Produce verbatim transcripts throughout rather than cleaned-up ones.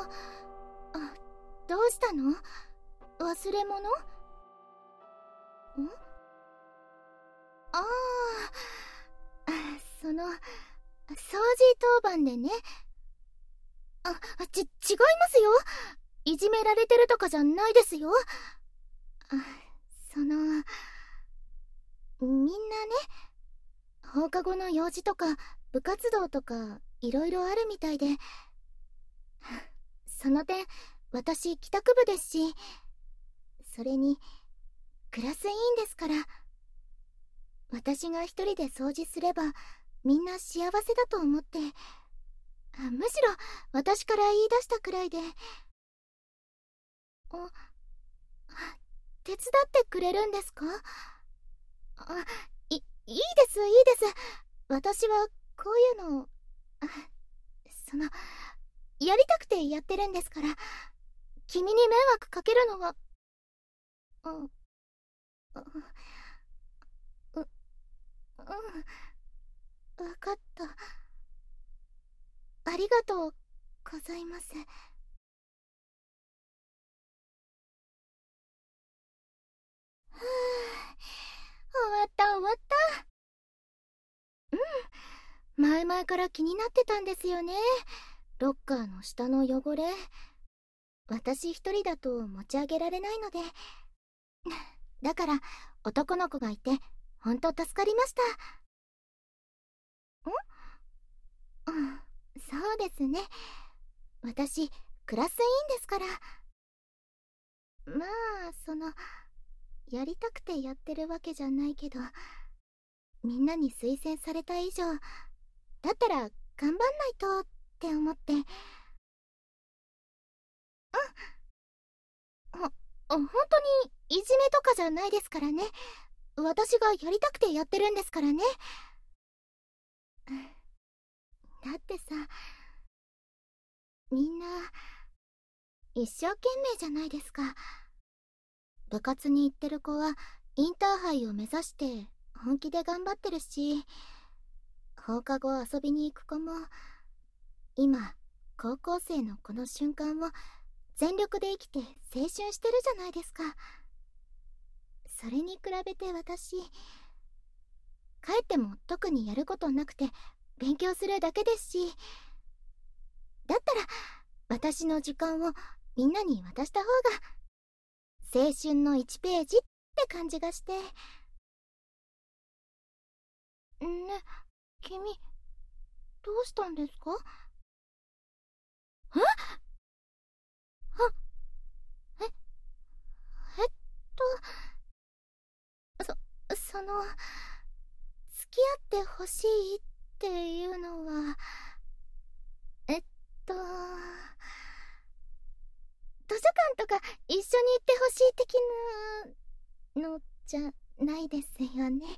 あ、どうしたの？忘れ物？ん？ああ、その、掃除当番でね。あ、ち、違いますよ。いじめられてるとかじゃないですよ。あ、その、みんなね、放課後の用事とか部活動とかいろいろあるみたいで、その点私帰宅部ですし、それにクラス委員ですから、私が一人で掃除すればみんな幸せだと思って、あ、むしろ私から言い出したくらいで。あ、手伝ってくれるんですか？あ、い、いいです、いいです。私はこういうの、あ、その、やりたくてやってるんですから。君に迷惑かけるのは、うん、う、う、うん、わかった。ありがとうございます。ふぅ、終わった終わった。うん、前々から気になってたんですよね。ロッカーの下の汚れ。私一人だと持ち上げられないので。だから男の子がいてほんと助かりました。ん？うん、そうですね。私クラス委員ですから。まあ、その、やりたくてやってるわけじゃないけど、みんなに推薦された以上だったら頑張んないとって思って。うん、ほ、本当にいじめとかじゃないですからね。私がやりたくてやってるんですからね。だってさ、みんな一生懸命じゃないですか。部活に行ってる子はインターハイを目指して本気で頑張ってるし、放課後遊びに行く子も今高校生のこの瞬間を全力で生きて青春してるじゃないですか。それに比べて私、帰っても特にやることなくて勉強するだけですし、だったら私の時間をみんなに渡した方が青春のいちページって感じがして。ね、君どうしたんですか？え？あ、え、えっと、そ、その、付き合ってほしいっていうのは、えっと、図書館とか一緒に行ってほしい的なのじゃないですよね。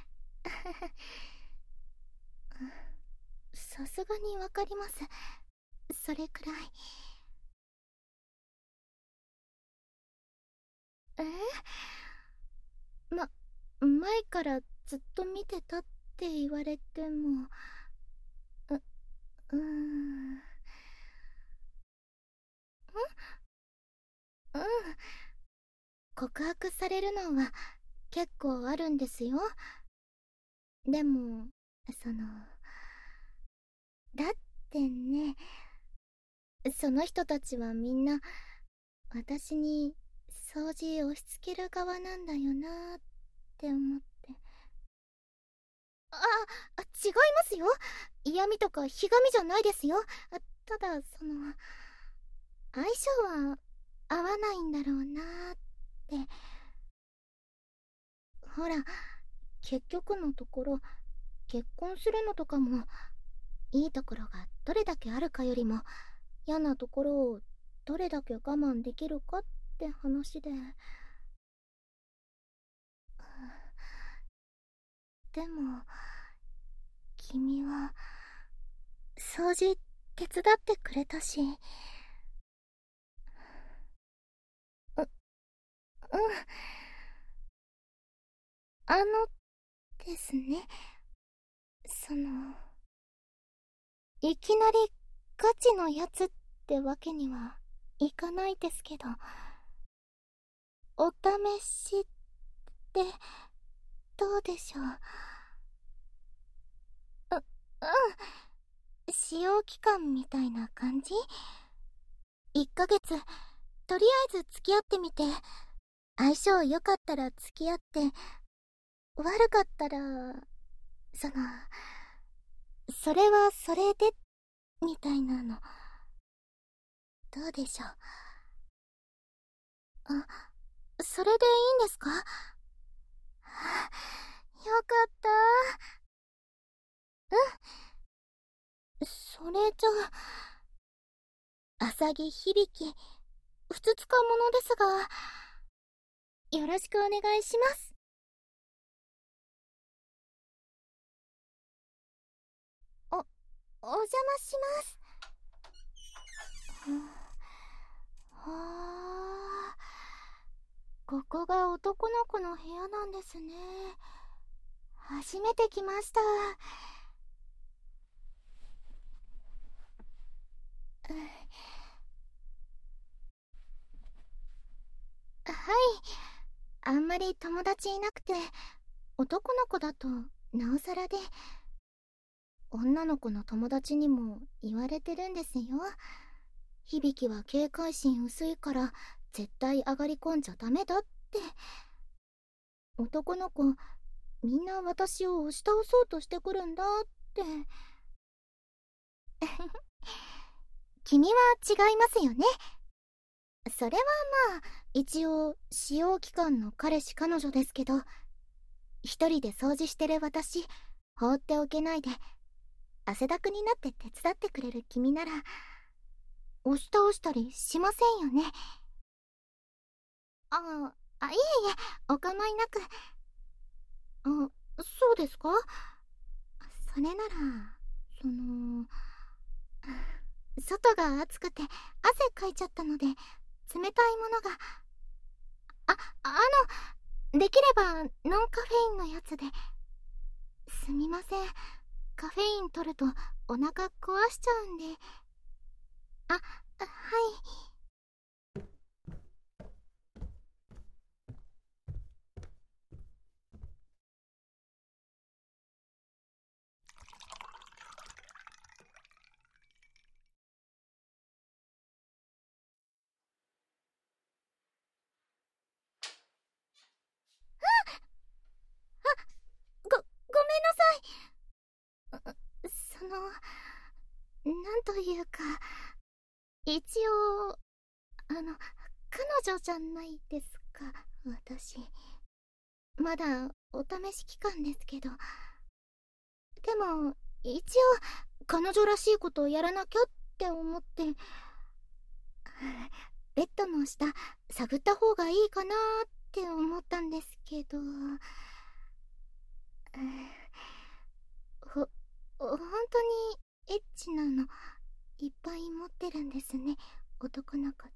さすがにわかります。それくらい。え？ま、前からずっと見てたって言われても、う、うーん。ん？うん。告白されるのは結構あるんですよ。でも、その、だってね、その人たちはみんな私に掃除押し付ける側なんだよなって思って。あ、あ、違いますよ。嫌味とかひがみじゃないですよ。あ、ただその、相性は合わないんだろうなって。ほら、結局のところ結婚するのとかもいいところがどれだけあるかよりも嫌なところをどれだけ我慢できるかって話で。でも君は掃除手伝ってくれたし。う、うん。あのですね、その、いきなりガチのやつっってわけにはいかないですけど、お試しってどうでしょう。う、うん。使用期間みたいな感じ？ いっ ヶ月、とりあえず付き合ってみて、相性良かったら付き合って、悪かったら、その、それはそれで、みたいなの。どうでしょう。あ、それでいいんですか？はあ、よかった。うん。それじゃあ、浅木響、ふつつかものですが、よろしくお願いします。お、お邪魔します。はあ、ここが男の子の部屋なんですね。初めて来ました。はい。あんまり友達いなくて、男の子だとなおさらで、女の子の友達にも言われてるんですよ。響は警戒心薄いから絶対上がり込んじゃダメだって。男の子みんな私を押し倒そうとしてくるんだって。君は違いますよね。それはまあ一応使用期間の彼氏彼女ですけど、一人で掃除してる私放っておけないで、汗だくになって手伝ってくれる君なら押し倒したりしませんよね。ああ、いえいえ、お構いなく。あ、そうですか？それなら、その、外が暑くて汗かいちゃったので、冷たいものが。あ、あの、できればノンカフェインのやつで。すみません。カフェイン取るとお腹壊しちゃうんで。あ、はい。ご、ごめんなさい。その、なんというか、一応、あの、彼女じゃないですか、私。まだお試し期間ですけど。でも、一応、彼女らしいことをやらなきゃって思って、ベッドの下、探った方がいいかなって思ったんですけど、ほ、本当にエッチなのいっぱい持ってるんですね、男の子って。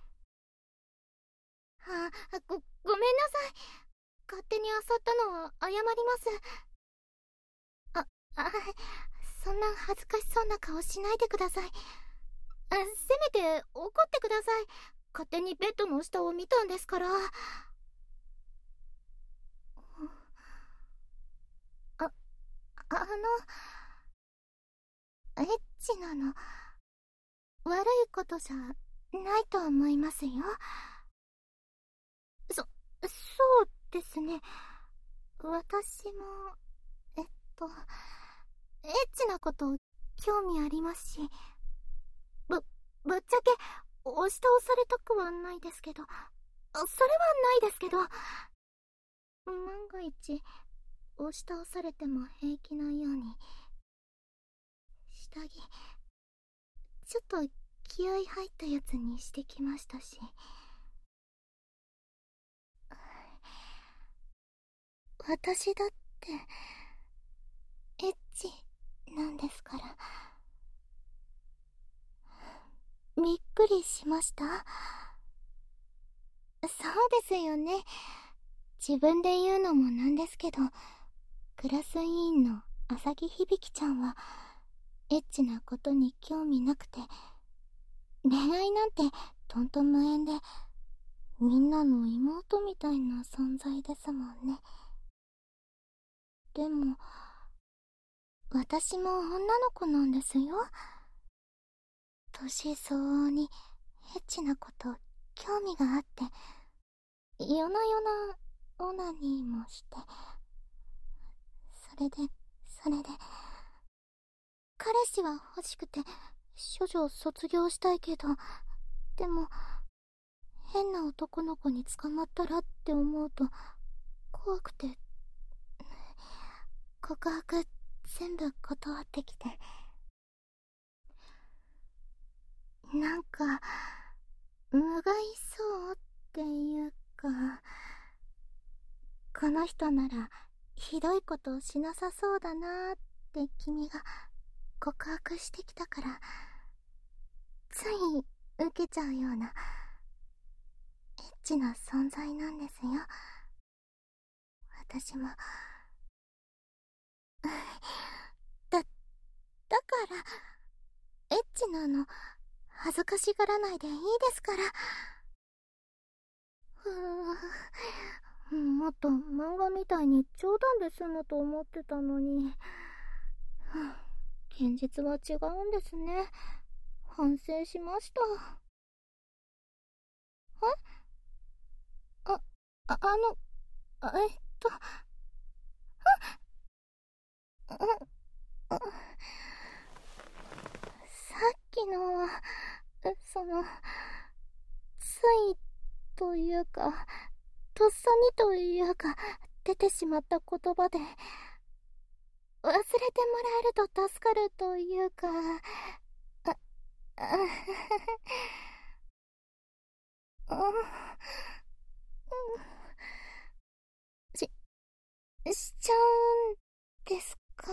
はあ、ご、ごめんなさい。勝手に漁ったのは謝ります。あ、あ、そんな恥ずかしそうな顔しないでください。あ、せめて怒ってください。勝手にベッドの下を見たんですから。あ、あの、エッチなの、悪いことじゃないと思いますよ。そ、そうですね。私も、えっと、エッチなこと興味ありますし、ぶ、ぶっちゃけ押し倒されたくはないですけど、それはないですけど、万が一押し倒されても平気なように、下着、ちょっと気合い入ったやつにしてきましたし。私だってエッチなんですから。びっくりしました？そうですよね。自分で言うのもなんですけど、クラス委員の浅木響ちゃんはエッチなことに興味なくて、 恋愛なんてとんと無縁で、みんなの妹みたいな存在ですもんね。でも、私も女の子なんですよ。年相応にエッチなこと興味があって、夜な夜なオナニーもして、それで、それで、彼氏は欲しくて処女を卒業したいけど、でも変な男の子に捕まったらって思うと怖くて、告白全部断ってきて、なんか無害そうっていうか、この人ならひどいことをしなさそうだなーって君が告白してきたから、つい受けちゃうようなエッチな存在なんですよ、私も。だ、だからエッチなの恥ずかしがらないでいいですから。ふう、もっと漫画みたいに冗談で済むと思ってたのに、現実は違うんですね。反省しました。えあ、あ、あの、あえっと、あ、あ、さっきのは、その、ついというか、とっさにというか、出てしまった言葉で、忘れてもらえると助かるというか、あ、あ、あ、し、しちゃうんですか？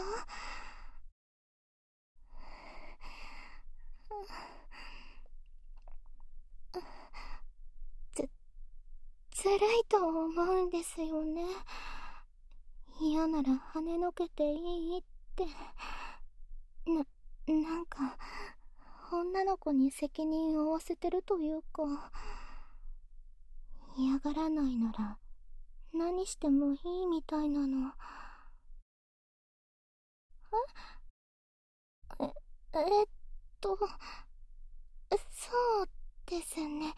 つ、辛いと思うんですよね。嫌なら跳ねのけていいって。な、なんか、女の子に責任を負わせてるというか、嫌がらないなら何してもいいみたいなの。え、えっと、そうですね。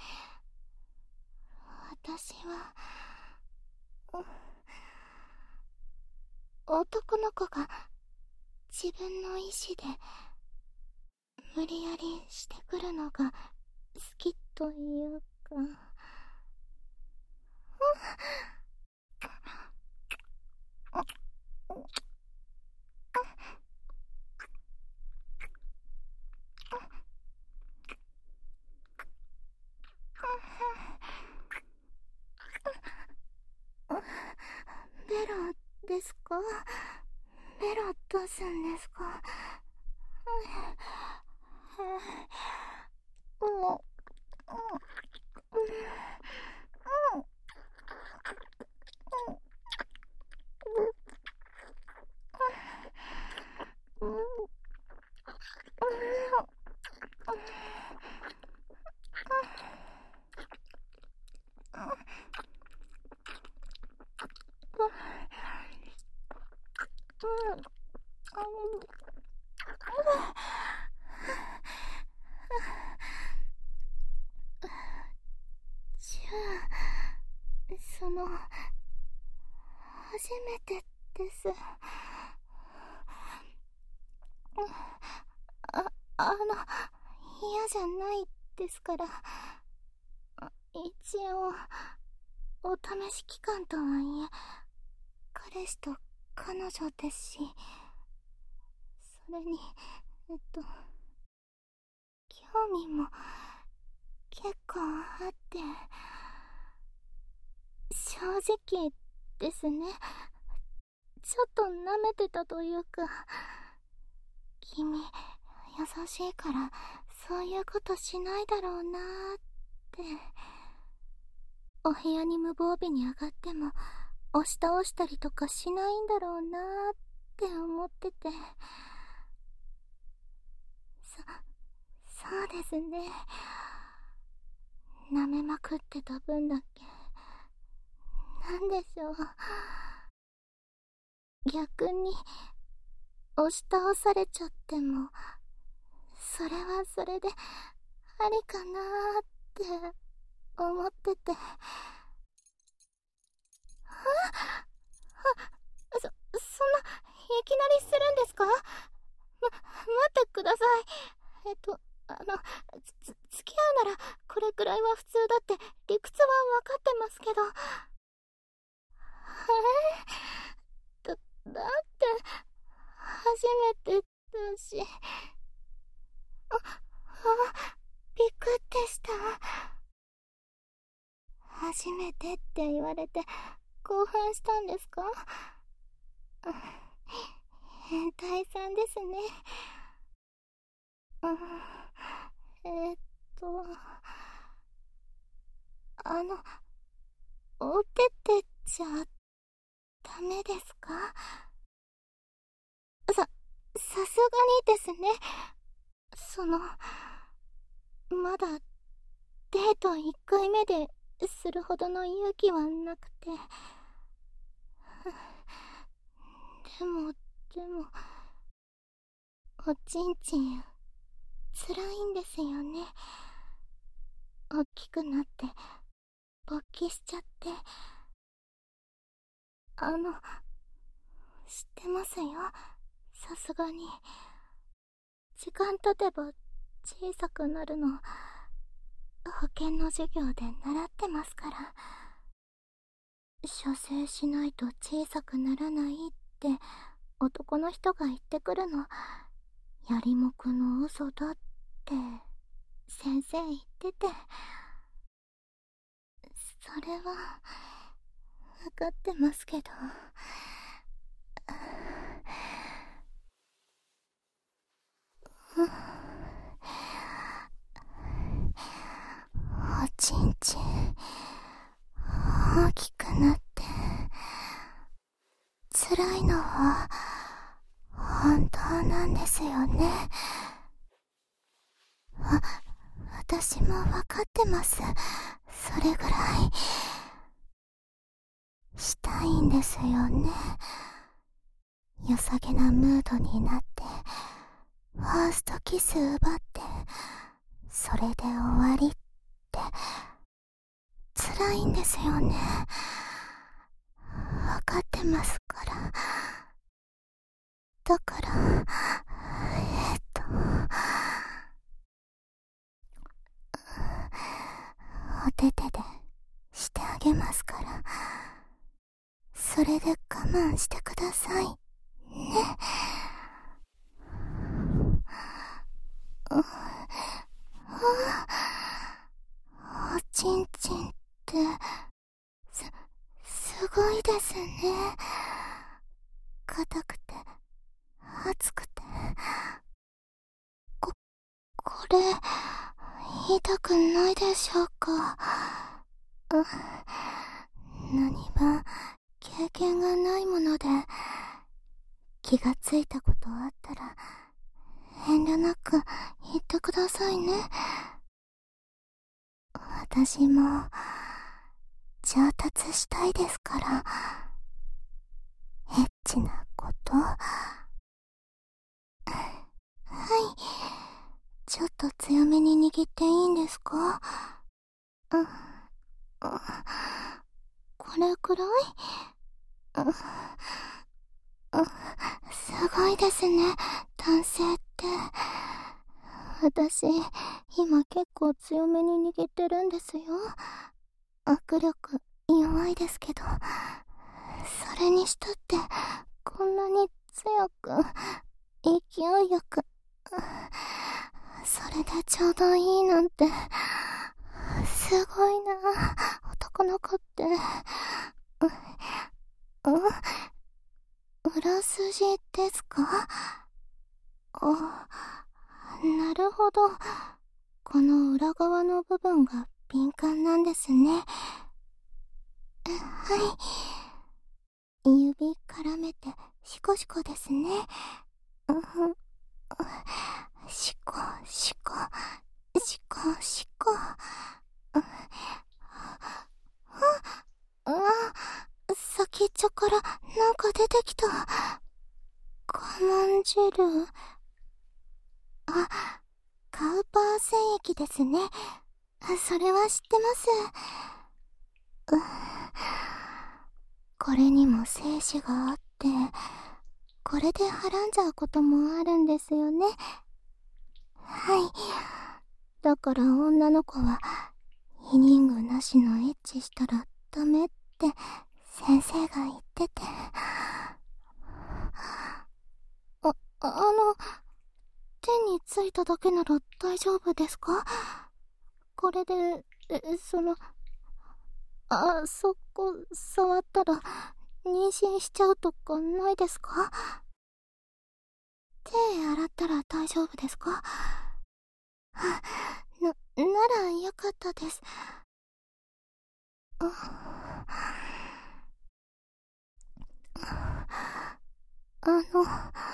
私は、男の子が自分の意志で無理やりしてくるのが好きというか。ベロですか？ベロ出すんですか？もう、うん、うん、うん、うん、じゃあ、その、初めてです。あ、あの、嫌じゃないですから。一応、お試し期間とはいえ、彼氏と彼女ですし、それに、えっと、興味も結構あって、正直ですね、ちょっと舐めてたというか、君、優しいから、そういうことしないだろうなーって。お部屋に無防備に上がっても、押し倒したりとかしないんだろうなーって思ってて。そ、そうですですね。舐めまくってた分だけ。なんでしょう。逆に、押し倒されちゃっても、それはそれで、ありかなーって思ってて。あ、あ、そ、そんな、いきなりするんですか？ま、待ってください。えっと、あの、つ、付き合うなら、これくらいは普通だって、理屈は分かってますけど。えー、だ、だって、初めてだし。あ、あ、びっくりした。初めてって言われて、興奮したんですか？変態さんですね。うん、えーっと、あの、おててじゃダメですか？さ、さすがにですね。その、まだデートいっかいめでするほどの勇気はなくて。でも、でも、おちんちん、辛いんですよね。大きくなって、勃起しちゃって。あの、知ってますよ。さすがに。時間経てば小さくなるの、保健の授業で習ってますから。射精しないと小さくならないって男の人が言ってくるの、やりもくの嘘だって先生言ってて。それは分かってますけど。おちんちん大きくなって辛いのは本当なんですよね。わ、私も分かってます。それぐらいしたいんですよね。良さげなムードになってファーストキス奪って、それで終わりって辛いんですよね。分かってますから。だから、えっと、お手手でしてあげますから、それで我慢してくださいね。おちんちんってすすごいですね。硬くて熱くて、ここれ痛くないでしょうか？う何分経験がないもので、気がついたことあったら遠慮なく言ってくださいね。私も上達したいですから。エッチなこと。はい、ちょっと強めに握っていいんですか？うん、これくらい？うん、すごいですね、男性って。私、今結構強めに握ってるんですよ。握力弱いですけど、それにしたってこんなに強く、勢いよく、それでちょうどいいなんて、すごいな、男の子って。う、う、裏筋ですか？あ、なるほど。この裏側の部分が敏感なんですね。はい。指絡めてシコシコですね。うん、シコシコしかしか。あ、先っちょからなんか出てきた。カモンジェル。あ、カウパー腺液ですね。それは知ってます。うこれにも精子があって、これではらんじゃうこともあるんですよね。はい。だから女の子は避妊具なしのエッチしたらダメって先生が言ってて。あ、あの、手についただけなら大丈夫ですか？これで、え、その、あ、そこ触ったら妊娠しちゃうとかないですか？手洗ったら大丈夫ですか？な、ならよかったです。あ、あの、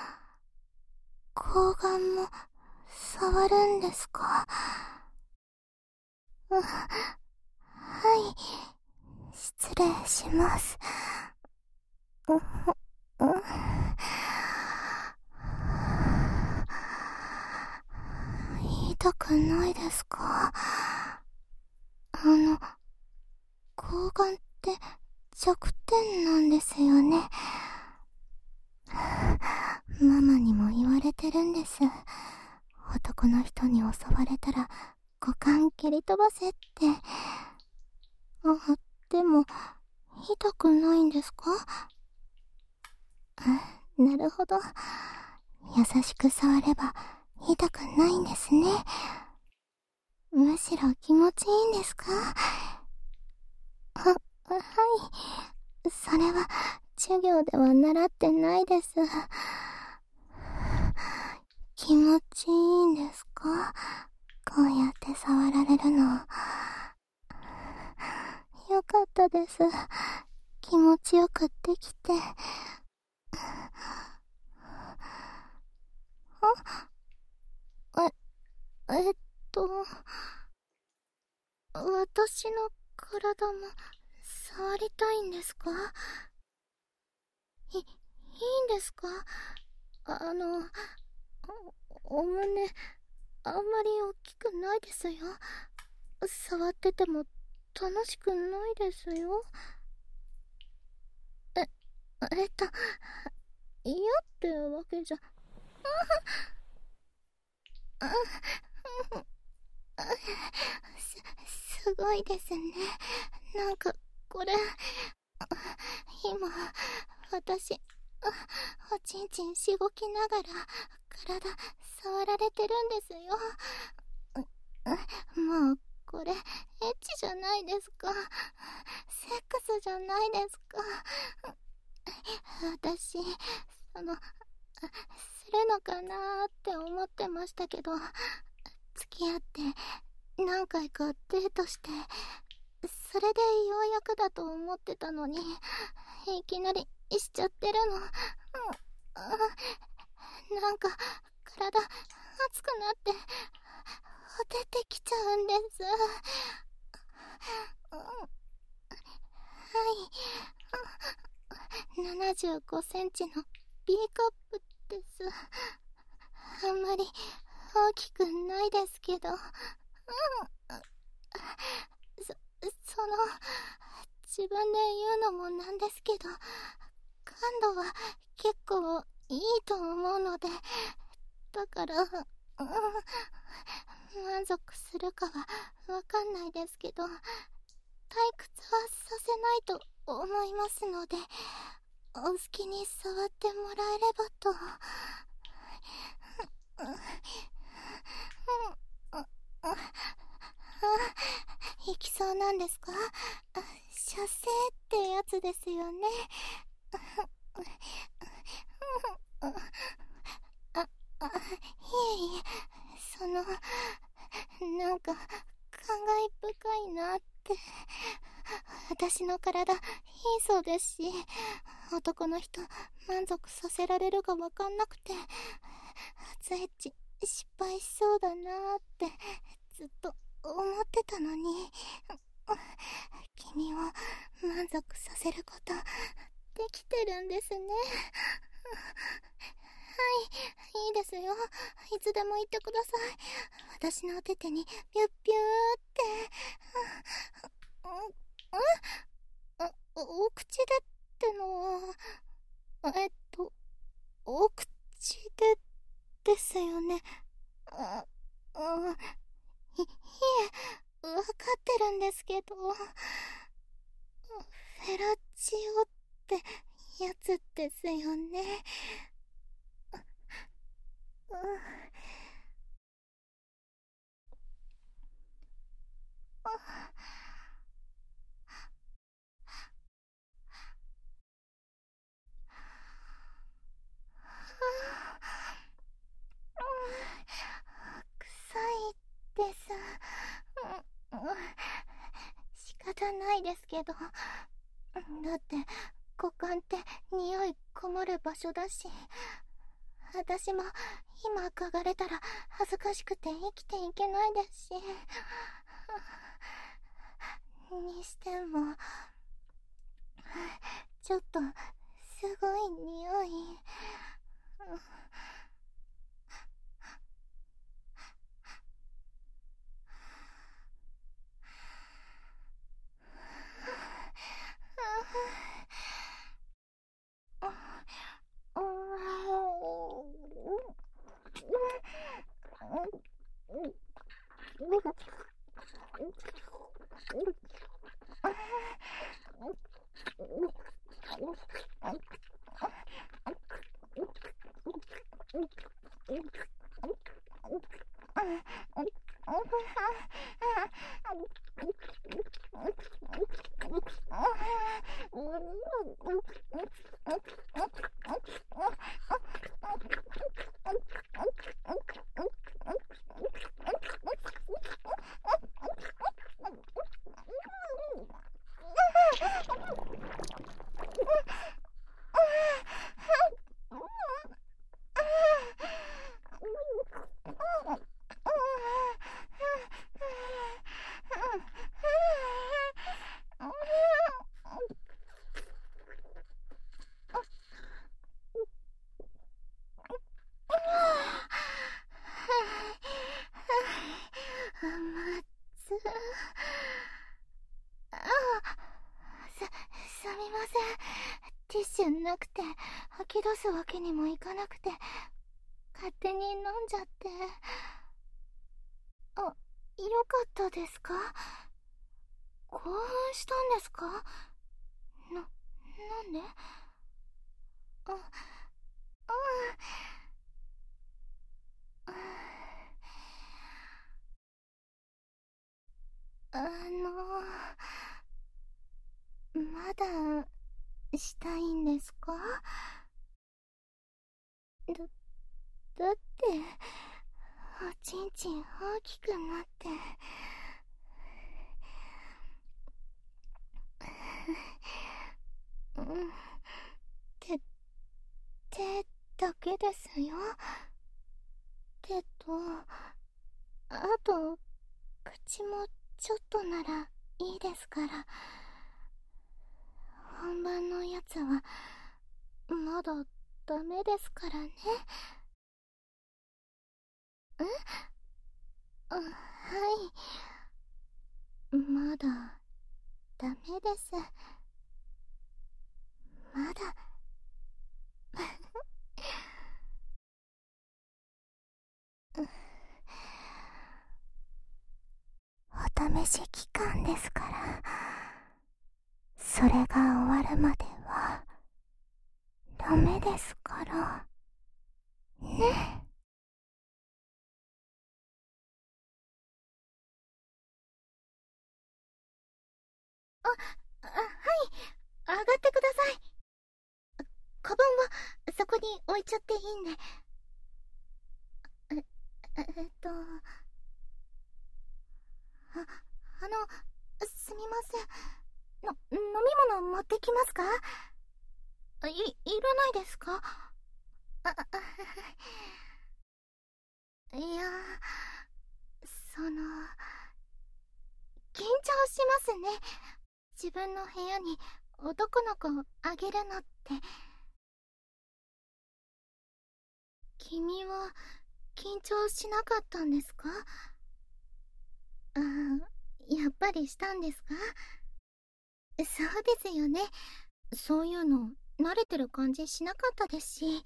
睾丸も触るんですか？あ、はい、失礼します。う、う、痛くないですか？あの、睾丸って弱点なんですよね。ママにも言われてるんです。男の人に襲われたら股間蹴り飛ばせって。あ、でも痛くないんですか？なるほど。優しく触れば痛くないんですね。むしろ気持ちいいんですか？あ、はい。それは授業では習ってないです。気持ちいいんですか？こうやって触られるの。よかったです。気持ちよくできて。あ、え、えっと、私の体も触りたいんですか？い、いいんですか？あの、お、お胸、あんまり大きくないですよ。触ってても楽しくないですよ。え、えっと、嫌ってわけじゃ、あ、あ、す、すごいですね。なんか、これ、今、私、おちんちんしごきながら、体、触られてるんですよ。もう、これ、エッチじゃないですか。セックスじゃないですか。私、その、するのかなーって思ってましたけど、付き合って何回かデートして、それでようやくだと思ってたのに、いきなりしちゃってるの。うん、あ、なんか体熱くなってほてってきちゃうんです。うん、はい、ななじゅうごセンチの B カップです。あんまり大きくないですけど、うん、そ、その、自分で言うのもなんですけど、感度は結構いいと思うので、だから、うん、満足するかはわかんないですけど、退屈はさせないと思いますので、お好きに触ってもらえればと。うん、うん、うん、あ、行きそうなんですか？射精ってやつですよね。あ、あ、いえいえ、その、なんか、感慨深いなって。私の体、貧相ですし、男の人、満足させられるかわかんなくて、初エッチ、失敗しそうだなーって、 ずっと思ってたのに、君を満足させることできてるんですね。はい、いいですよ。いつでも言ってください。私のお手手にピュッピューって。んんあ、お口でってのは、えっと、お口でですよね。あ、あ、い、いえ、わかってるんですけど、フェラチオってやつですよね。うん、臭いです。うん、仕方ないですけど、だって股間って匂いこもる場所だし、私も今嗅がれたら恥ずかしくて生きていけないですし。にしてもちょっとすごい匂い。す、すみません。ティッシュなくて吐き出すわけにもいかなくて、勝手に飲んじゃって。あ、よかったですか？興奮したんですか？な、なんで？あ、あ、あ、あの、まだしたいんですか？だ、だって、おちんちん大きくなって。うん、手、手だけですよ。手と、あと、口もちょっとならいいですから。本番のやつは、まだダメですからね。え？あ、はい。まだ、ダメです。まだ。お試し期間ですから、それが終わるまではダメですからね。あ、あ、はい、上がってください。カバンはそこに置いちゃっていいんで。え、えっと、あ、あの、すみません。の、飲み物持ってきますか？い、いらないですか？あ、あ、いや、そその、緊張しますね。自分の部屋に男の子をあげるのって。君は緊張しなかったんですか？ああ、やっぱりしたんですか？そうですよね。そういうの慣れてる感じしなかったですし。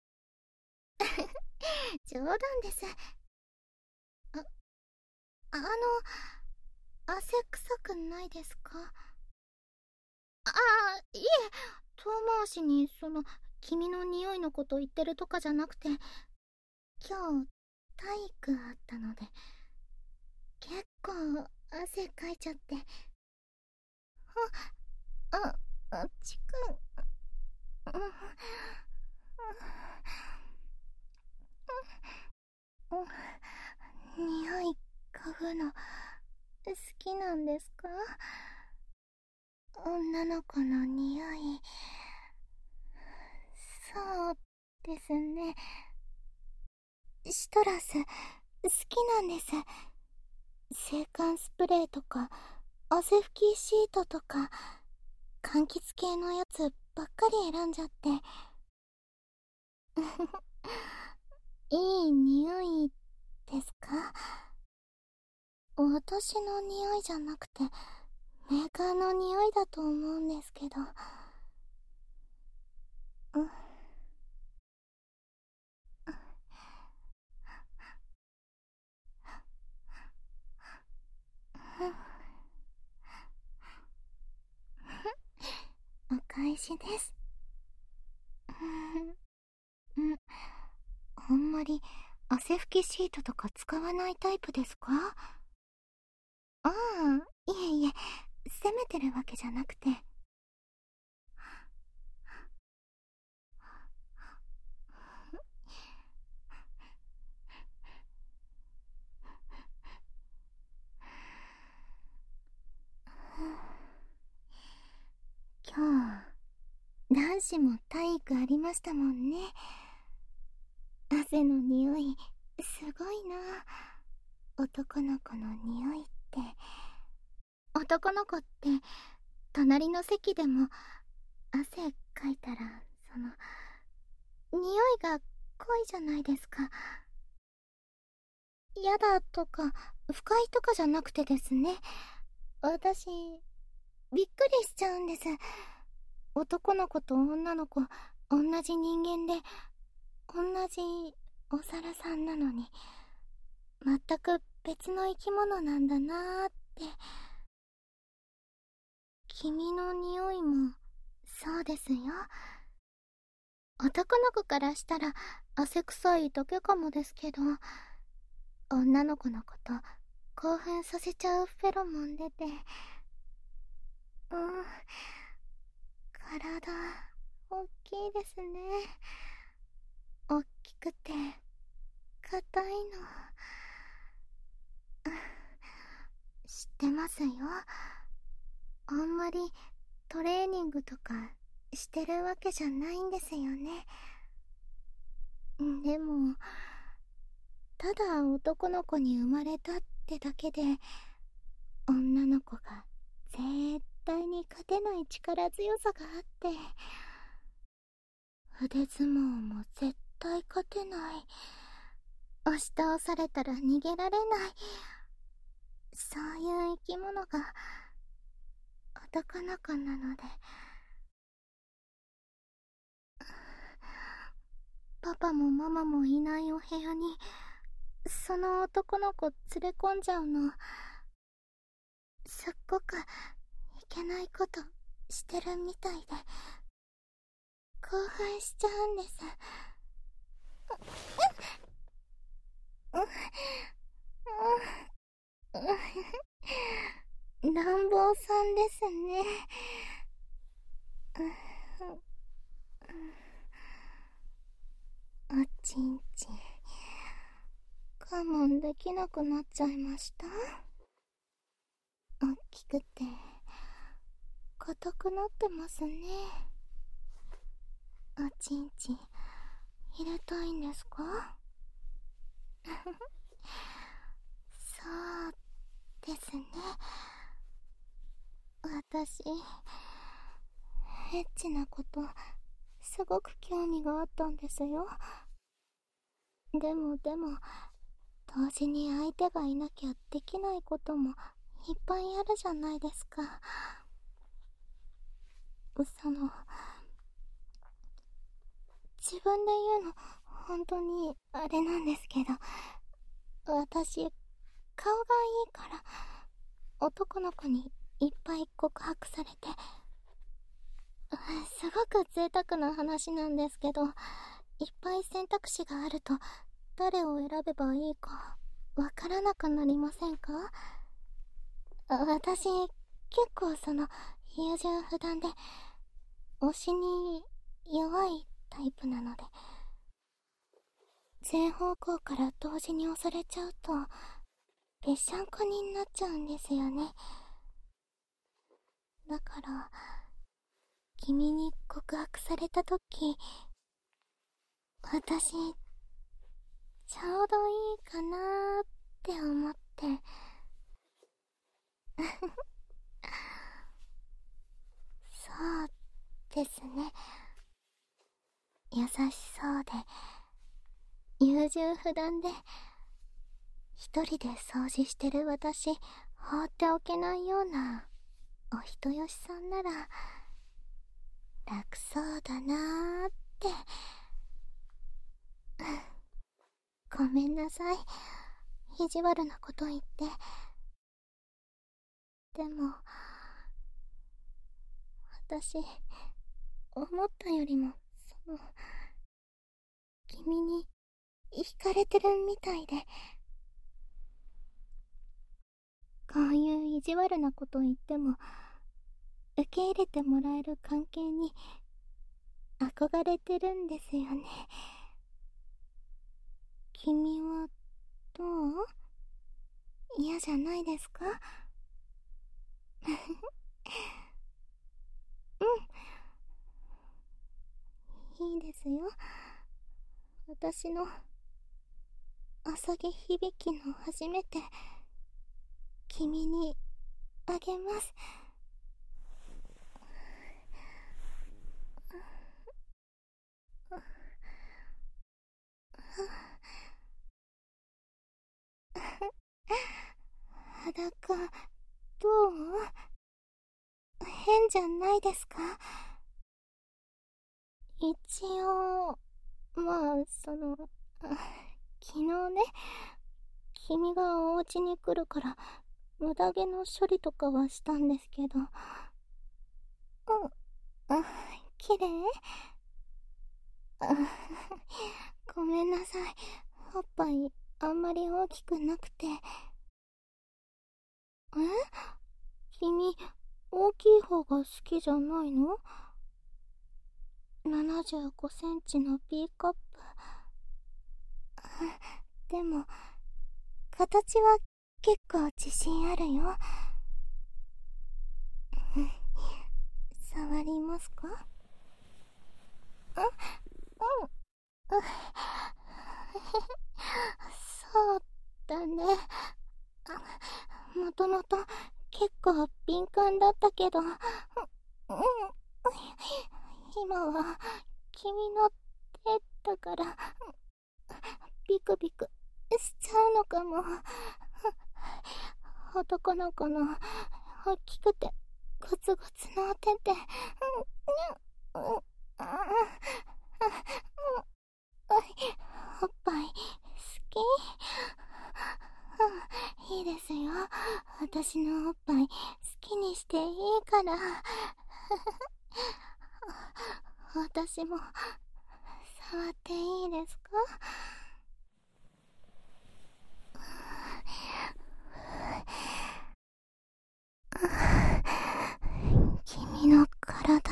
冗談です。あ、あの、汗臭くないですか？ああ、いえ、遠回しにその君の匂いのこと言ってるとかじゃなくて、今日体育あったので結構汗かいちゃって。あ、あ、あっちくん、うん、うん、匂い嗅ぐの好きなんですか？女の子の匂い。そうですね。シトラス好きなんです。制汗スプレーとか汗拭きシートとか柑橘系のやつばっかり選んじゃって。いい匂いですか？私の匂いじゃなくてメーカーの匂いだと思うんですけど。うん、お返しです。うん、あんまり汗拭きシートとか使わないタイプですか？ああ、いえいえ、責めてるわけじゃなくて。今日男子も体育ありましたもんね。汗の匂いすごいな。男の子の匂いって。男の子って隣の席でも汗かいたらその匂いが濃いじゃないですか。嫌だとか不快とかじゃなくてですね、私びっくりしちゃうんです。男の子と女の子同じ人間で同じお皿さんなのに全く別の生き物なんだなーって。君の匂いもそうですよ。男の子からしたら汗臭いだけかもですけど、女の子のこと興奮させちゃうフェロモン出て、うん、体大きいですね。大きくて硬いの知ってますよ。あんまりトレーニングとかしてるわけじゃないんですよね。でもただ男の子に生まれたってだけで女の子が絶対に勝てない力強さがあって、腕相撲も絶対勝てない、押し倒されたら逃げられない、そういう生き物が男の子なので。パパもママもいないお部屋にその男の子連れ込んじゃうのすっごくいけないことしてるみたいで興奮しちゃうんです。乱暴さんですね。おちんちん我慢できなくなっちゃいました。大きくて硬くなってますね。おちんちん入れたいんですか？そうですね。私、エッチなこと、すごく興味があったんですよ。でもでも、同時に相手がいなきゃできないこともいっぱいあるじゃないですか。その、自分で言うの、本当にあれなんですけど、私、顔がいいから、男の子にいっぱい告白されて、すごく贅沢な話なんですけど、いっぱい選択肢があると、誰を選べばいいか、わからなくなりませんか？私、結構その、優柔不断で、推しに弱いタイプなので、全方向から同時に押されちゃうと、ぺしゃんこになっちゃうんですよね。だから、君に告白されたとき、私、ちょうどいいかなーって思って。そうですね。優しそうで、優柔不断で、一人で掃除してる私、放っておけないような、お人よしさんなら、楽そうだなーって。ごめんなさい。意地悪なこと言って。でも、私、思ったよりも、その、君に惹かれてるみたいで。こういう意地悪なこと言っても、受け入れてもらえる関係に憧れてるんですよね。君はどう？嫌じゃないですか？うん、いいですよ。私の朝毛響きの初めて、君にあげます。裸、どう？変じゃないですか？一応、まあ、その、昨日ね、君がお家に来るから、無駄毛の処理とかはしたんですけど、うん、あ、綺麗？あ、ごめんなさい。おっぱい、あんまり大きくなくて。え？君、大きい方が好きじゃないの？ ななじゅうご センチの B カップ。でも、形は結構自信あるよ。触りますか？あ、うん、そうだね。もともと結構敏感だったけど、うん、今は君の手だからビクビクしちゃうのかも。男の子の大きくてゴツゴツの手で、うん、うん、あ、おっぱい好き？うん、いいですよ。私のおっぱい好きにしていいから。私も触っていいですか？君の体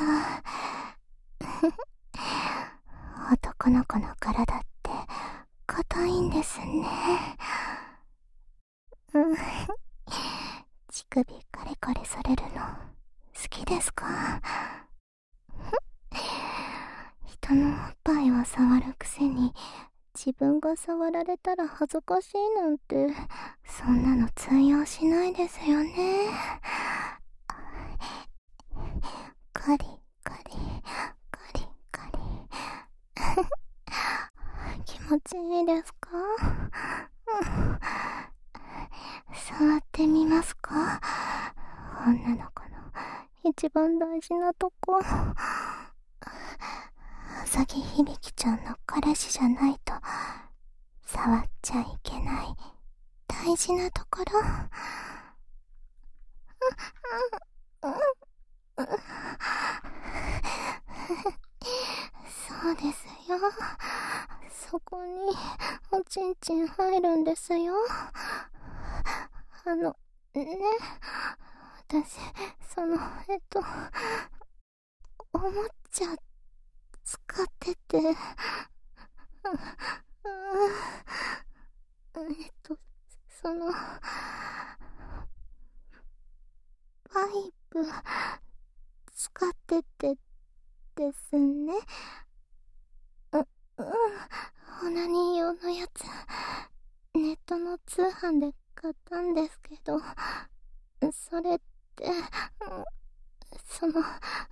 男の子の体って硬いんですね。うん、乳首カリカリされるの好きですか？人のおっぱいを触るくせに自分が触られたら恥ずかしいなんて、そんなの通用しないですよね。カリカリカリカリ気持ちいいですか？触ってみますか？女の子の一番大事なとこ。あさぎひびきちゃんの彼氏じゃないと触っちゃいけない大事なところ。そうですよ。そこにおちんちん入るんですよ。あのね、私そのえっとおもちゃ使ってて、えっとそのパイプ使っててですね。う、うん、オナニー用のやつ、ネットの通販で買ったんですけど、それって、その、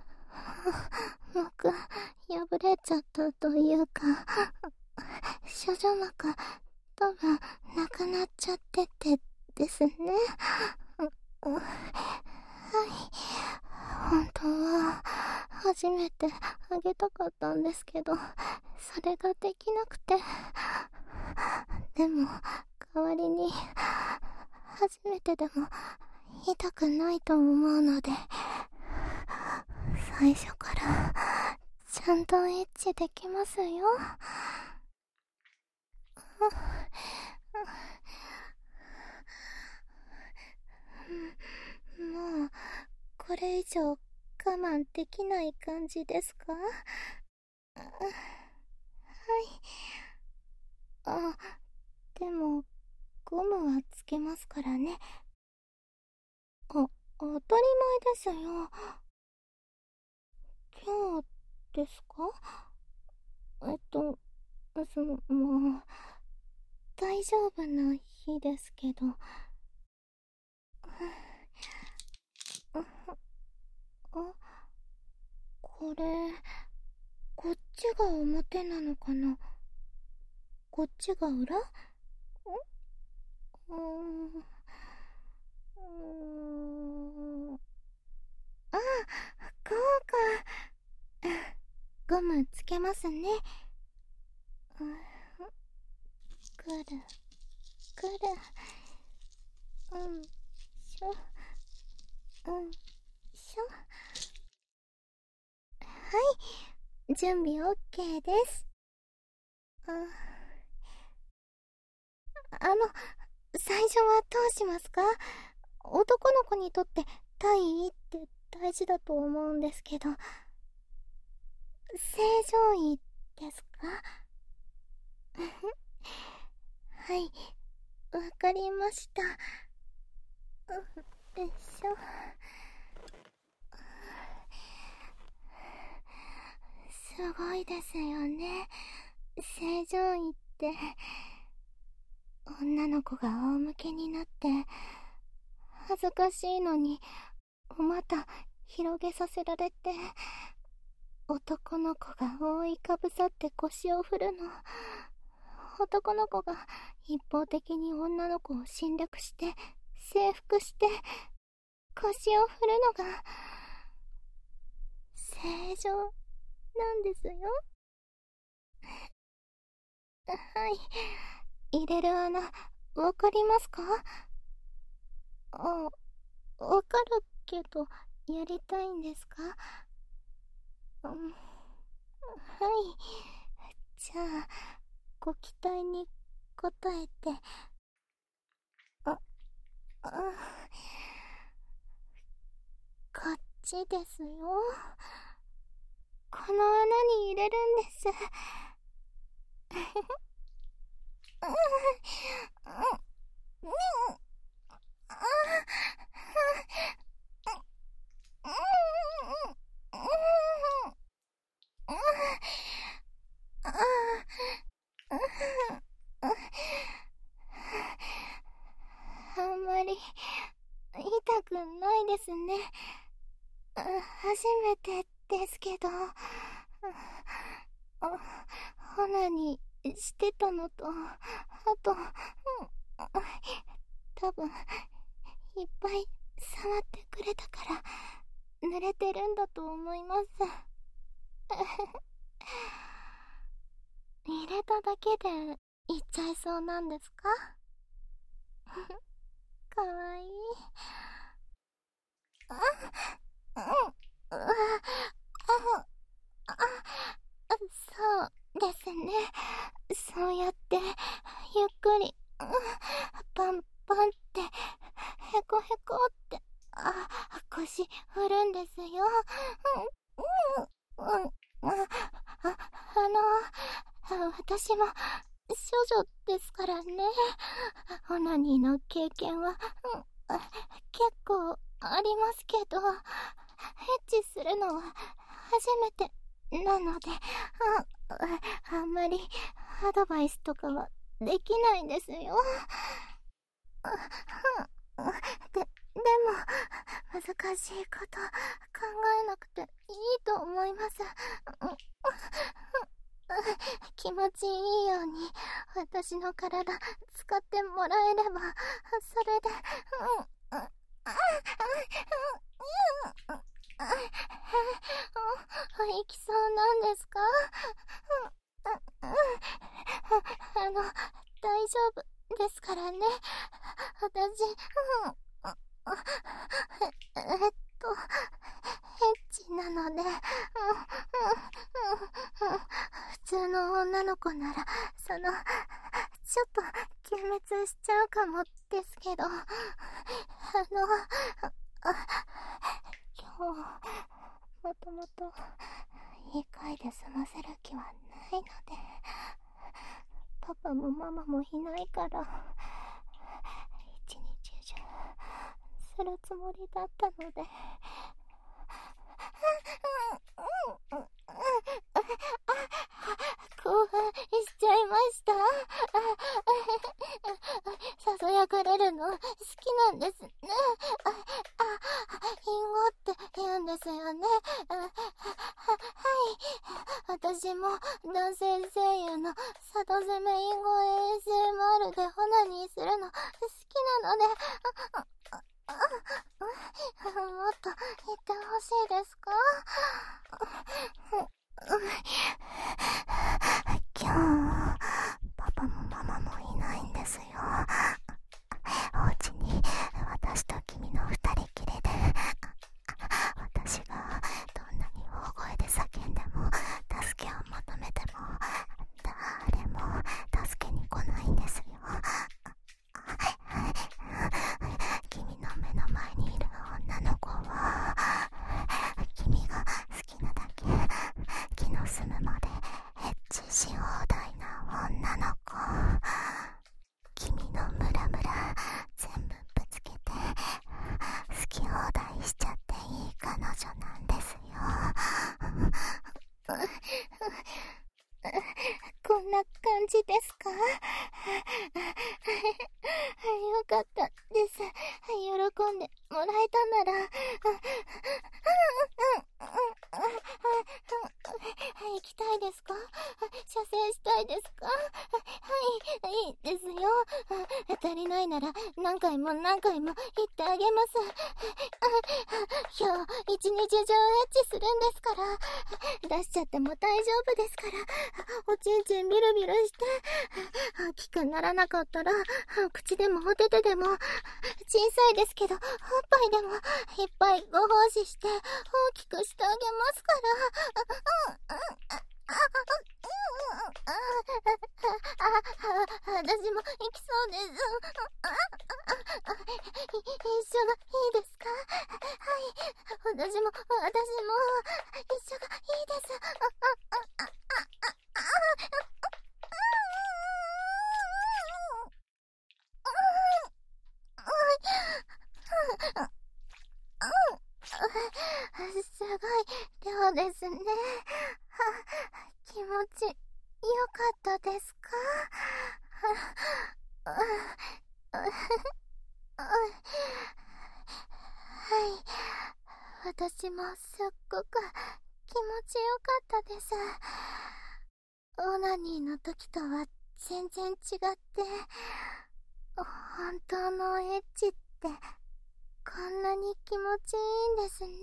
膜、破れちゃったというか、処女膜、多分、なくなっちゃっててですね。はい。本当は、初めてあげたかったんですけど、それができなくて。でも、代わりに、初めてでも、痛くないと思うので、最初から、ちゃんとエッチできますよ。もう、これ以上我慢できない感じですか？はい。あ、でも、ゴムはつけますからね。あ、当たり前ですよ。今日ですか？えっと、その、もう、大丈夫な日ですけど。あ、これ、こっちが表なのかな？こっちが裏？ん？うーん。うーん。あ、こうか。ゴムつけますね。くる、くる。うん、しょ。うん、しょ。はい、準備 オーケー です。あ、あの、最初はどうしますか？男の子にとって体位って大事だと思うんですけど、正常位ですか？はい、わかりました。よいしょ。すごいですよね。正常位って、女の子が仰向けになって恥ずかしいのにお股広げさせられて、男の子が覆いかぶさって腰を振るの。男の子が一方的に女の子を侵略して征服して腰を振るのが正常なんですよ。はい、入れる穴わかりますか？あ、わかるけどやりたいんですか？うん、はい、じゃあご期待に応えて。あ、あ、こっちですよ。この穴に入れるんです。 痛くないですね。初めてですけど、オナニーしてたのと、あと、多分いっぱい触ってくれたから濡れてるんだと思います。入れただけでいっちゃいそうなんですか？かわいい。あ、うん、うわ、あ、あ、そうですね。そうやってゆっくり、うん、パンパンってへこへこって、あ、腰振るんですよ。うん、うん、うん、あ、あ、あの、私も処女ですからね。オナニーの経験は、うん、結構ありますけど、エッチするのは初めてなので、あ、あんまりアドバイスとかはできないんですよ。で、でも、難しいこと考えなくていいと思います。気持ちいいように私の体使ってもらえれば、それで、うん、あ、あ、あ、うん、あ、行きそうなんですか？あの、大丈夫ですからね。私、うん、えっと、エッチなので、うん、うん、うん、普通の女の子なら、その、ちょっと、幻滅しちゃうかもですけど、あの、今日、もともと、いっかいで済ませる気はないので、パパもママもいないから、一日中、するつもりだったので、興奮しちゃいました。ささやかれるの好きなんですね。あ、あ、リンゴって言うんですよね。あ、は、はい。私も男性声優の里攻めインゴ エーエスエムアール でオナニーするの好きなので、あ、あ、あ、もっと言ってほしいですか？今日、パパもママもいないんですよ。お家に私と君の二人きりで、私がどんなに大声で叫んでも助けを求めても誰も助けに来ないんですよ。君の目の前にいる女の子は君が好きなだけ気の済むまでエッチし放題な女の子。君のムラムラ全部ぶつけて好き放題しちゃっていい彼女なんですよ。こんな感じですか？よかったです。喜んでもらえたなら、行きたいですか？射精したいですか？はい、いいですよ。足りないなら何回も何回も言ってあげます。今日一日中エッチするんですから、出しちゃっても大丈夫ですから、おちんちんビルビルして、大きくならなかったら口でもお手手でも、小さいですけどおっぱいでもいっぱいご奉仕して大きくしてあげますから。私も行きそうです。一緒がいいですか？はい、私も私も一緒がいいです。すごい量ですね。気持ちよかったですか？ 私もすっごく気持ちよかったです。オナニーの時とは全然違って、本当のエッチってこんなに気持ちいいんですね。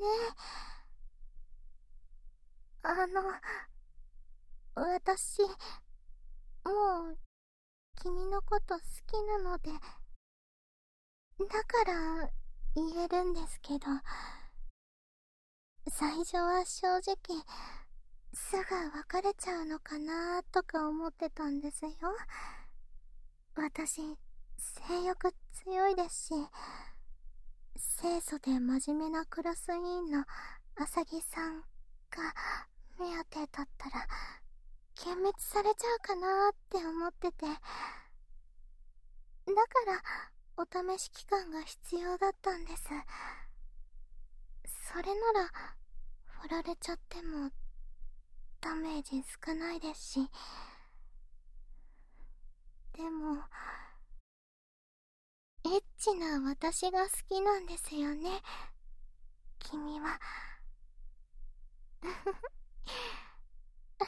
あの、私、もう君のこと好きなので、だから言えるんですけど、最初は正直すぐ別れちゃうのかなとか思ってたんですよ。私、性欲強いですし、清楚で真面目なクラス委員の浅木さんが目当てだったら幻滅されちゃうかなって思ってて、だからお試し期間が必要だったんです。それなら振られちゃってもダメージ少ないですし。でもエッチな私が好きなんですよね、君は。はい、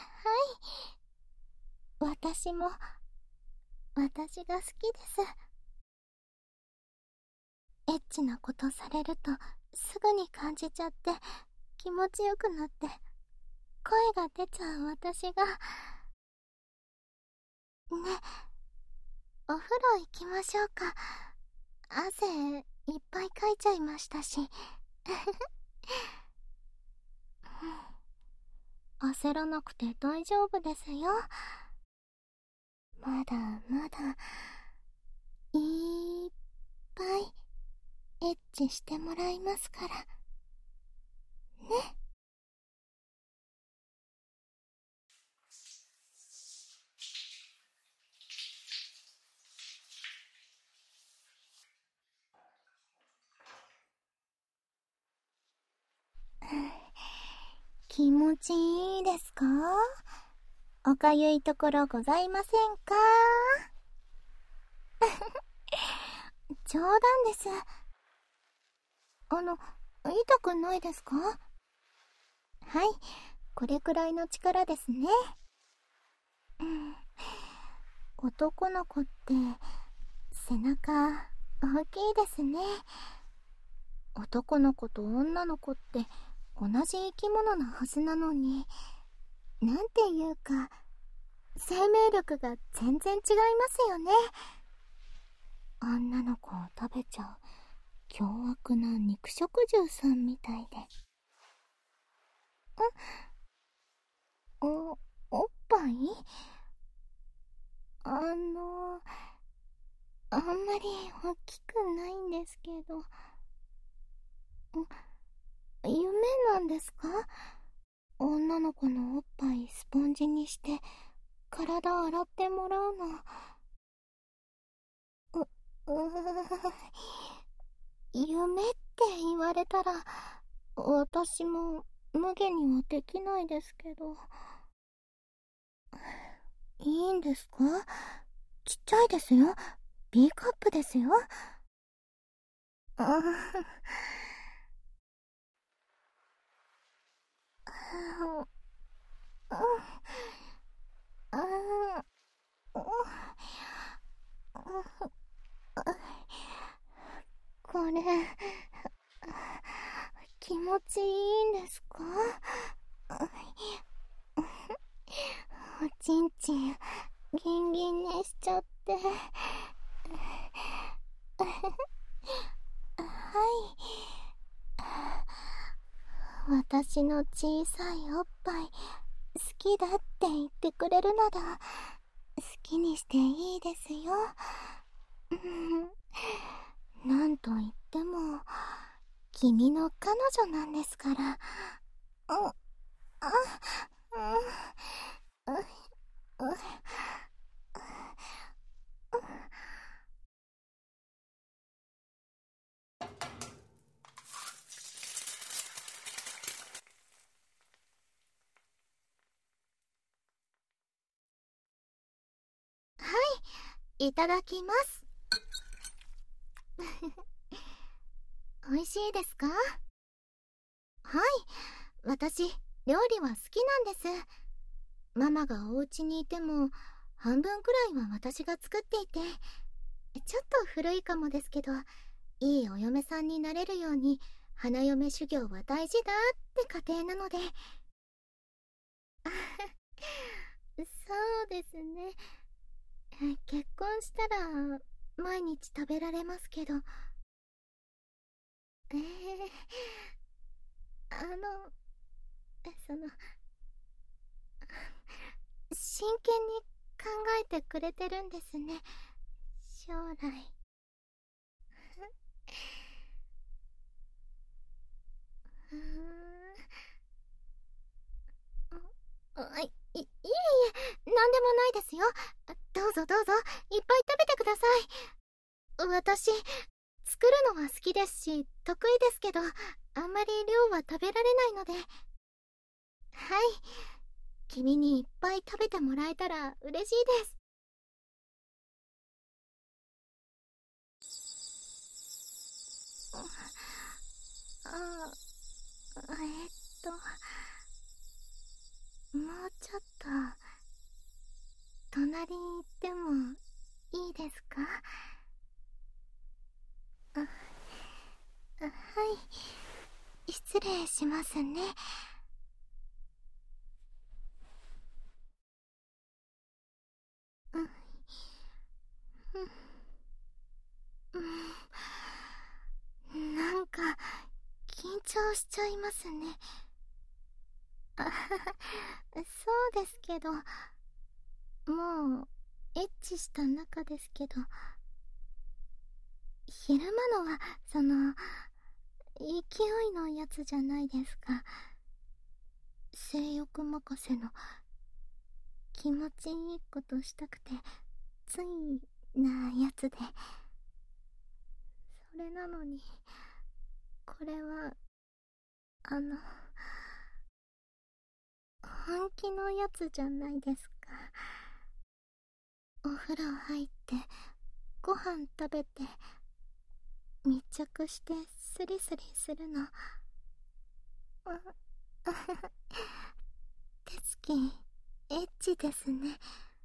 私も私が好きです。エッチなことされるとすぐに感じちゃって気持ちよくなって声が出ちゃう私が。ね、お風呂行きましょうか。汗いっぱいかいちゃいましたし。焦らなくて大丈夫ですよ。まだまだいっぱいエッチしてもらいますからね。気持ちいいですか？おかゆいところございませんか？冗談です。あの、痛くないですか？はい、これくらいの力ですね。うん、男の子って背中大きいですね。男の子と女の子って同じ生き物なはずなのに、なんていうか生命力が全然違いますよね。女の子を食べちゃう凶悪な肉食獣さんみたいで。お、おっぱい？あの、あんまり大きくないんですけど。夢なんですか？女の子のおっぱいスポンジにして体洗ってもらうの。う、うー夢って言われたら私も無下にはできないですけど。いいんですか？ちっちゃいですよ。B カップですよ。ああ、ああ、これ気持ちいいんですか？おちんちんギンギンにしちゃって。はい、私の小さいおっぱい好きだって言ってくれるなら好きにしていいですよ。なんと言っても君の彼女なんですから。う、あ、う、う、う、はい、いただきます。美味しいですか？ はい、私料理は好きなんです。ママがお家にいても半分くらいは私が作っていて、ちょっと古いかもですけど、いいお嫁さんになれるように花嫁修行は大事だって家庭なので。そうですね。結婚したら毎日食べられますけど。えー、あのその真剣に考えてくれてるんですね、将来。うーん、あ、い、い、いえいえ、なんでもないですよ。どうぞどうぞ、いっぱい食べてください。私、作るのは好きですし、得意ですけど、あんまり量は食べられないので。はい。君にいっぱい食べてもらえたら嬉しいです。あ、えっと、もうちょっと、隣に行ってもいいですか？あ、あ、はい。失礼しますね。うん、うん、うん、なんか、緊張しちゃいますね。あはは、そうですけど、もう、エッチした仲ですけど、昼間のは、その、勢いのやつじゃないですか。性欲任せの、気持ちいいことしたくて、ついなやつで。それなのに、これは、あの、本気のやつじゃないですか。お風呂入って、ご飯食べて、密着してスリスリするの。あ、あはは、手つき、エッチですね。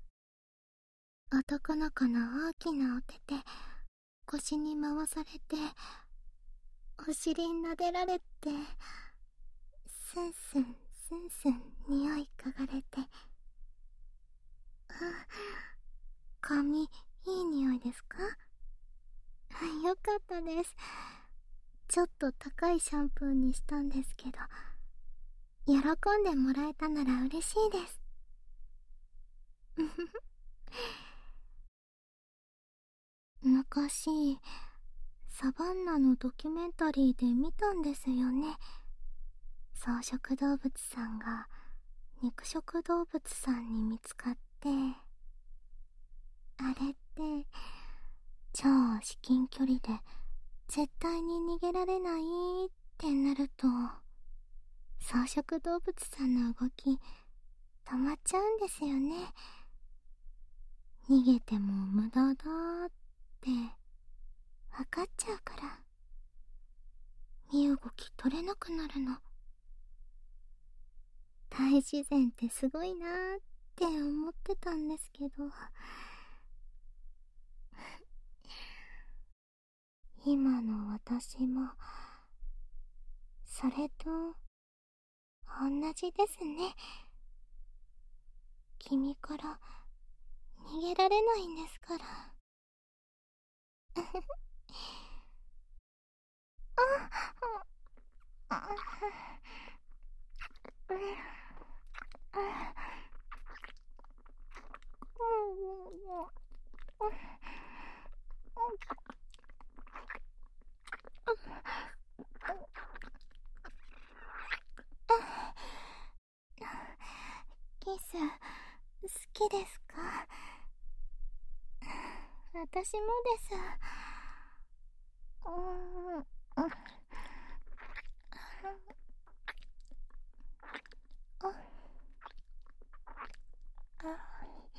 男の子の大きなお手で、腰に回されて、お尻撫でられて、スンスンスンスン匂い嗅がれて。あ、髪、いい匂いですか？よかったです。ちょっと高いシャンプーにしたんですけど、喜んでもらえたなら嬉しいです。昔、サバンナのドキュメンタリーで見たんですよね。草食動物さんが肉食動物さんに見つかって、あれって超至近距離で絶対に逃げられないってなると、草食動物さんの動き止まっちゃうんですよね。逃げても無駄だって分かっちゃうから、身動き取れなくなるの。大自然ってすごいなーって思ってたんですけど、今の私もそれと同じですね。君から逃げられないんですから。あ、あ、うん、キス好きですか？私もです。うーん、あ、あ、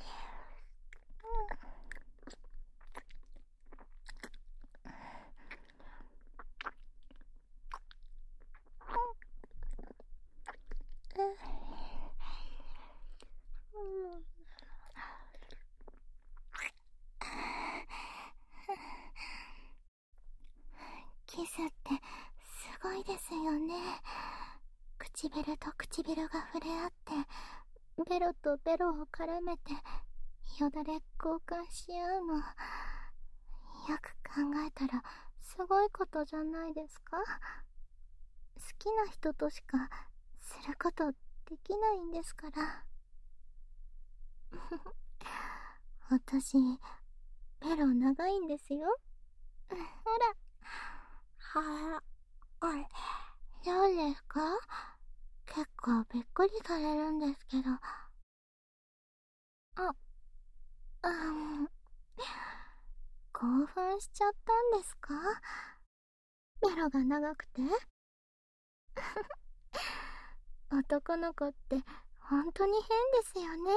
キスってすごいですよね。唇と唇が触れ合って、ベロとベロを絡めて、よだれ交換し合うの。よく考えたら、すごいことじゃないですか？好きな人としか、することできないんですから。私、ベロ長いんですよ。ほら。はぁ、あれ、どうですか？結構びっくりされるんですけど。あ、うん。興奮しちゃったんですか？ベロが長くて男の子って本当に変ですよね。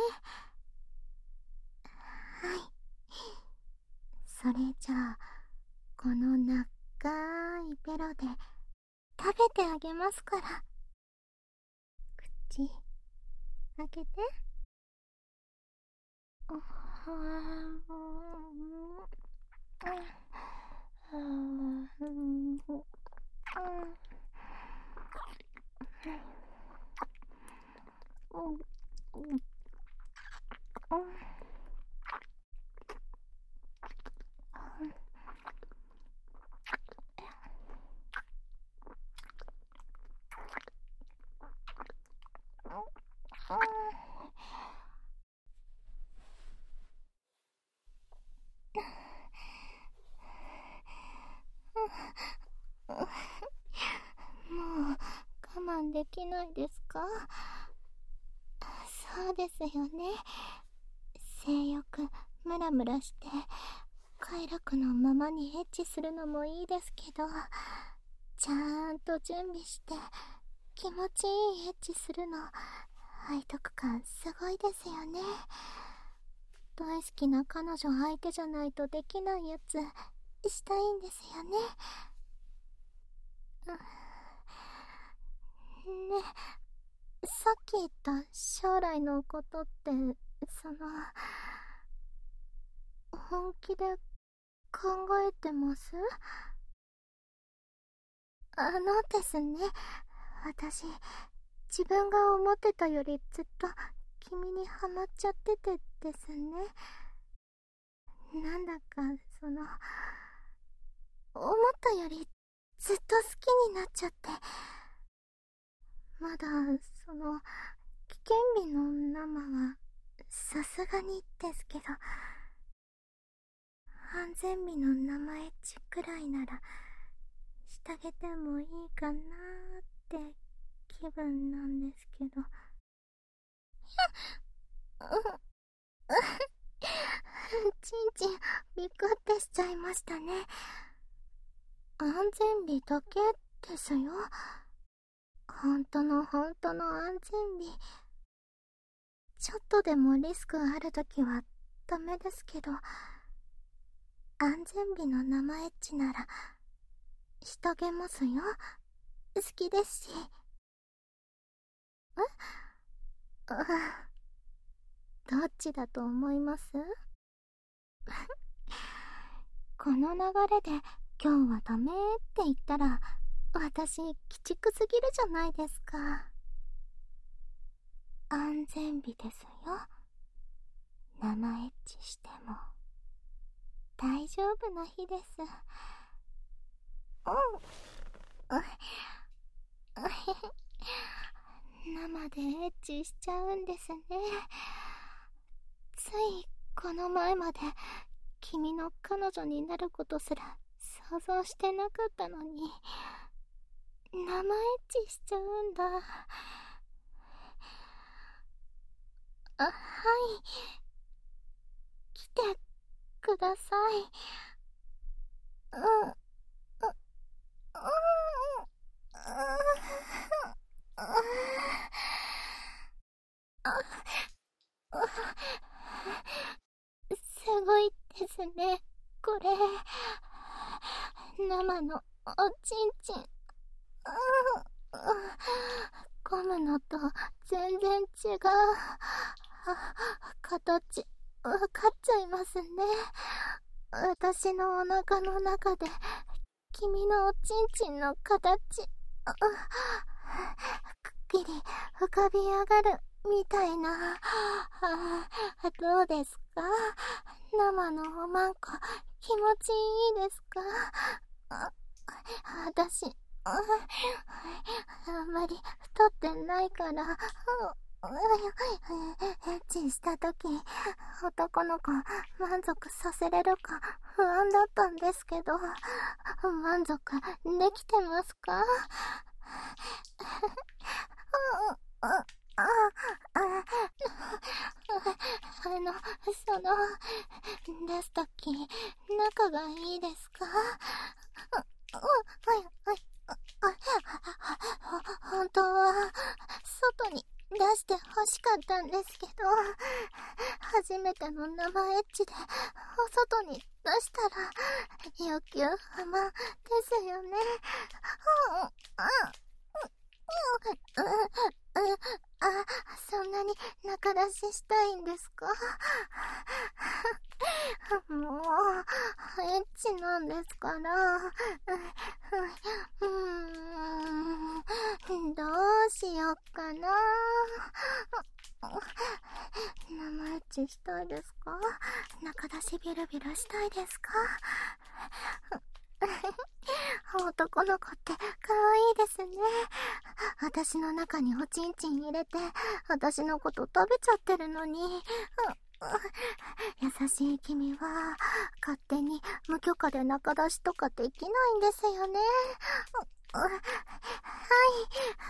はい。それじゃあ、この長いベロで食べてあげますから。口、開けて。はぁ、うん、うん、もう我慢できないですか？そうですよね。性欲ムラムラして快楽のままにエッチするのもいいですけど、ちゃんと準備して気持ちいいエッチするの背徳感すごいですよね。大好きな彼女相手じゃないとできないやつしたいんですよね。ね、さっき言った将来のことって、その、本気で考えてます？あのですね、私、自分が思ってたよりずっと君にハマっちゃっててですね。なんだか、その、思ったよりずっと好きになっちゃって。まだ、その、危険日の生は、さすがにですけど、安全日の生エッチくらいなら、してあげてもいいかなーって気分なんですけど。ちんちん、びっくってしちゃいましたね。安全日だけですよ。本当の本当の安全日。ちょっとでもリスクあるときはダメですけど、安全日の生エッチなら、してあげますよ。好きですし。え？どっちだと思います？この流れで今日はダメって言ったら、私鬼畜すぎるじゃないですか。安全日ですよ。生エッチしても大丈夫な日です。うん。生でエッチしちゃうんですね。ついこの前まで君の彼女になることすら想像してなかったのに、生エッチしちゃうんだ。あ、はい。来てください。うん、う、うん、うん、すごいですね、これ。生のおちんちん。ゴムのと全然違う。形、わかっちゃいますね。私のお腹の中で君のおちんちんの形、あ、くっきり浮かび上がるみたいな。あ、どうですか？生のおまんこ気持ちいいですか？あ、私、あ、あんまり太ってないから、エッチしたとき男の子満足させれるか不安だったんですけど、満足できてますか？あ、あ、あ、あの、その、出すとき、仲がいいですか？あ、あ、はい、はい、あ、あ、ほ、本当は、外に出して欲しかったんですけど、初めての生エッチで、お外に出したら、要求不満ですよね。あ、あ、あ、そんなに仲出ししたいんですか？もう、エッチなんですから。うーん、どうしよっかな。生エッチしたいですか？仲出しビルビルしたいですか？男の子って可愛いですね。私の中におちんちん入れて、私のこと食べちゃってるのに。優しい君は、勝手に無許可で仲出しとかできないんですよね。はい、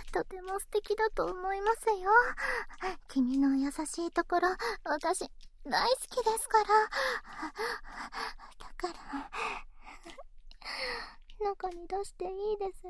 とても素敵だと思いますよ。君の優しいところ、私、大好きですから。だから、中に出していいですよ。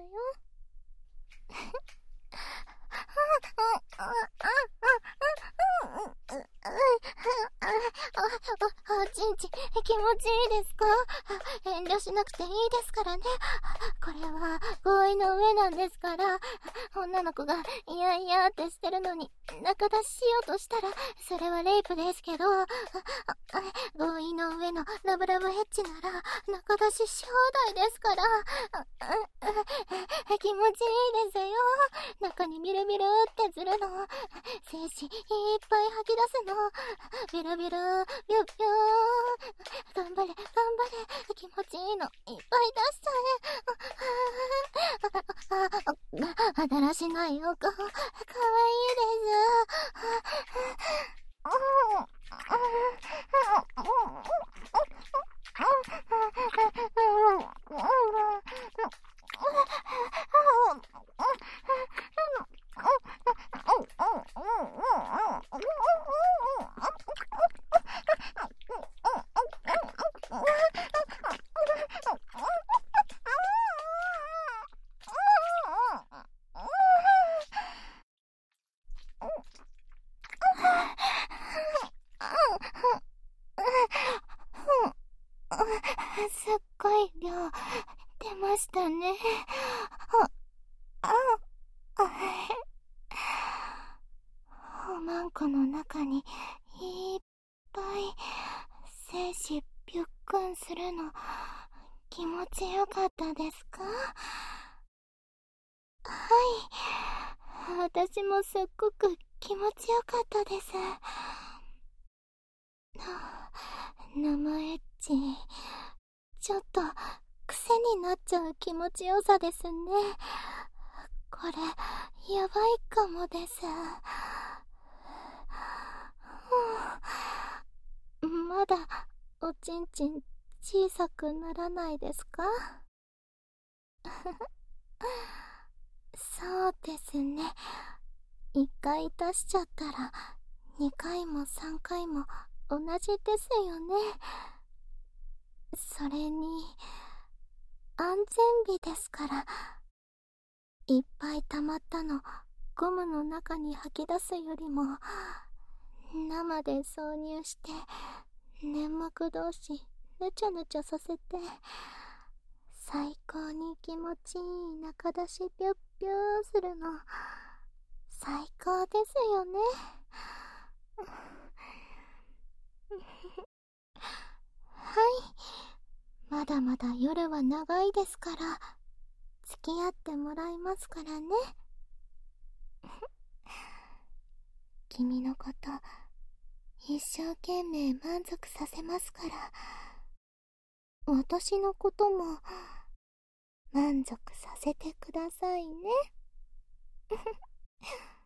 おちんち気持ちいいですか？遠慮しなくていいですからね。これは合意の上なんですから。女の子がいやいやってしてるのに仲出ししようとしたらそれはレイプですけど、合意の上のラブラブエッチなら仲出し正代ですから。気持ちいいですよ。中にビルビルってずるの、精子いっぱい吐き出すの、ビルビルビュッビュー、頑張れ頑張れ、気持ちいいのいっぱい出しちゃえ。あ、だらしないお顔かわいいです。すっごい量出ましたね。あ、あ、おまんこの中にいっぱい精子びゅっくんするの気持ちよかったですか？はい、私もすっごく気持ちよかったです。生エッチちょっと癖になっちゃう気持ちよさですね。これやばいかもです。まだおちんちん小さくならないですか？そうですね。一回出しちゃったら二回も三回も同じですよね。それに安全日ですから、いっぱい溜まったのゴムの中に吐き出すよりも生で挿入して粘膜同士ぬちゃぬちゃさせて最高に気持ちいい中出しぴゅっぴゅーするの最高ですよね。はい、まだだまだ夜は長いですから、付き合ってもらいますからね。君のこと一生懸命満足させますから、私のことも満足させてくださいね。